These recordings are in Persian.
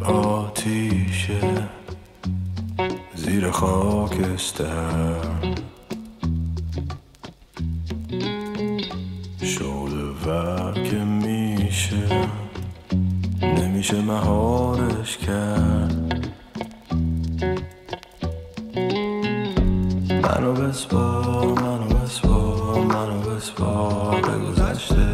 آتیشه زیر خاکستر، شعله ور که میشه نمیشه مهارش کرد. منو بسپار، منو بسپار، منو بسپار به گذشته.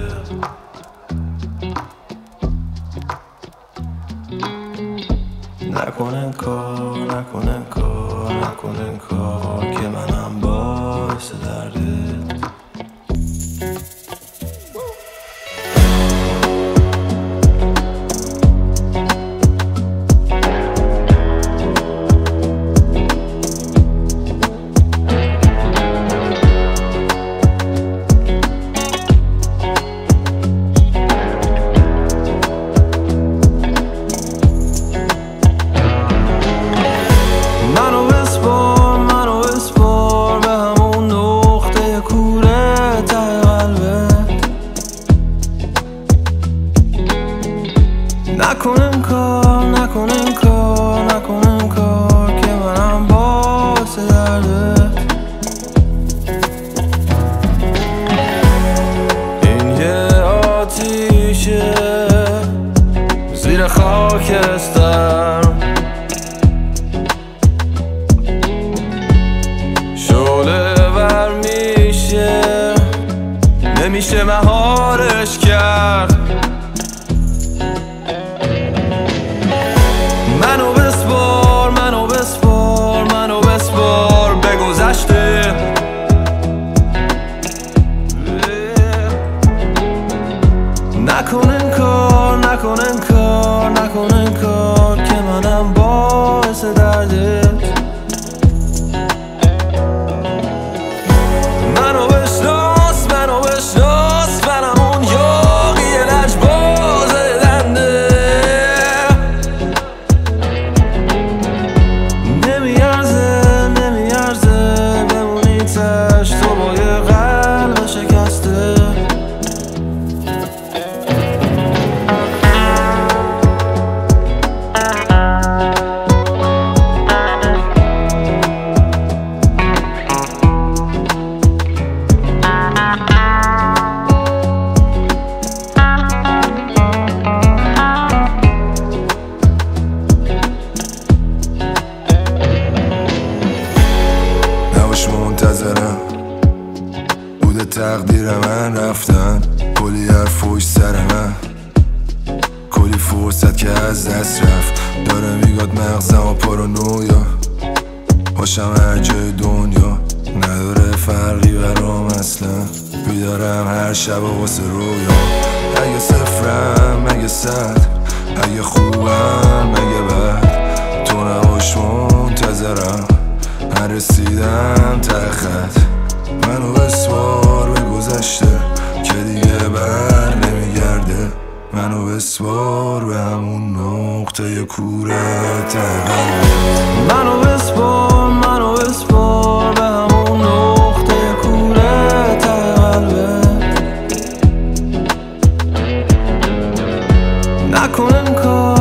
نکنن کار، نکنن کار، نکنن کار که منم باعث دردت. نکنن کار، نکنن کار، نکنن کار که منم باعث دردت. این یه آتیشه زیر خاکستر، شعله ور میشه نمیشه مهارش کرد. منو بسپار، منو بسپار، منو بسپار به گذشته. نکنن کار، نکنن کار، نکنن کار که منم باعث دردت. منو بشناس، منو بشناس، منم اون یاغی لجباز دنده. نمیارزه، نمیارزه بمونی تش تو با یه قلب شکسته. منتظرم بوده تقدیر من رفتن، کلی حرف پشت سر من، کلی فرصت که از دست رفت. داره میگاد مغزم پارانویا باشم هر جای دنیا، نداره فرقی برام اصلا. بیدارم هر شب واسه رویا، اگه صفرم اگه صد، اگه خوبم اگه بد، تو نباش منتظرم من رسیدم ته خط. منو بسپار به گذشته که دیگه بر نمیگرده. منو بسپار به همون نقطه کوره ته قلبت. منو بسپار، منو بسپار به همون نقطه کوره ته قلبت. نکنن کار